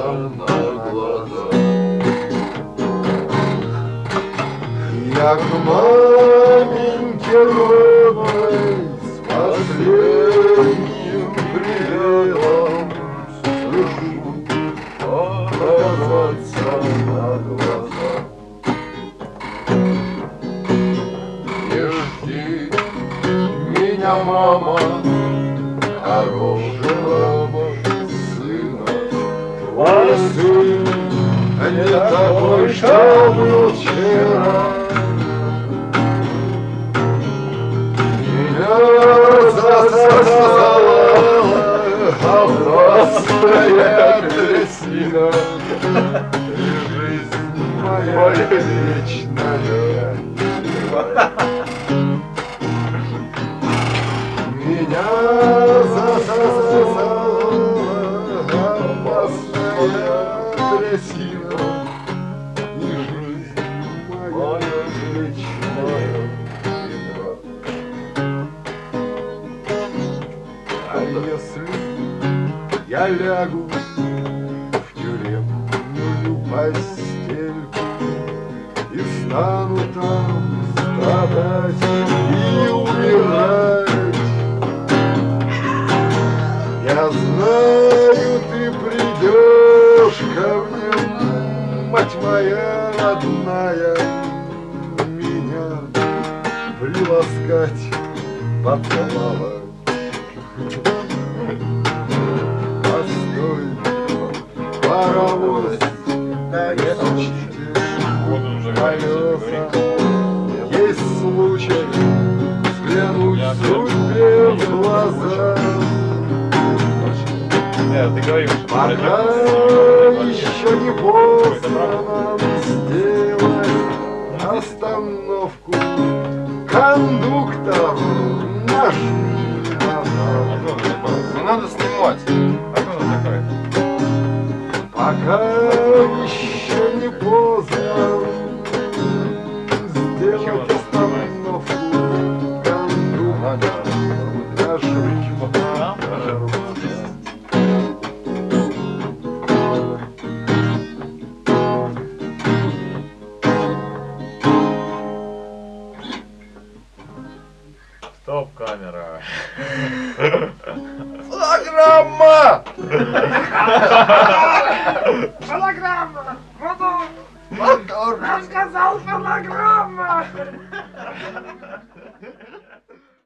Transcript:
на глаза. Я к маменьке родной с последним приветом спешу показаться на глаза. Не жди меня, мама, хорошего сына. Твой сын не такой, что был вчера. Меня засосала опасная трясина. Жизнь моя вечная. Меня засосала опасная трясина, и жизнь моя вечная. А если я лягу в тюремную постельку и стану там страдать и умирать, я знаю, ты придешь ко мне, мать моя родная, меня приласкать, поцеловать. Постой, паровоз, не сучите колеса, есть случай взглянуть судьбе в глаза. Ты говоришь, пока еще не поздно нам сделать остановку. Кондуктор наш Не надо снимать. а кто она такая? пока еще не поздно сделать остановку. Кондуктор наш Стоп-камера. Фотограмма! Фонограмма! Мотор! Мотор! Я сказал фонограмма!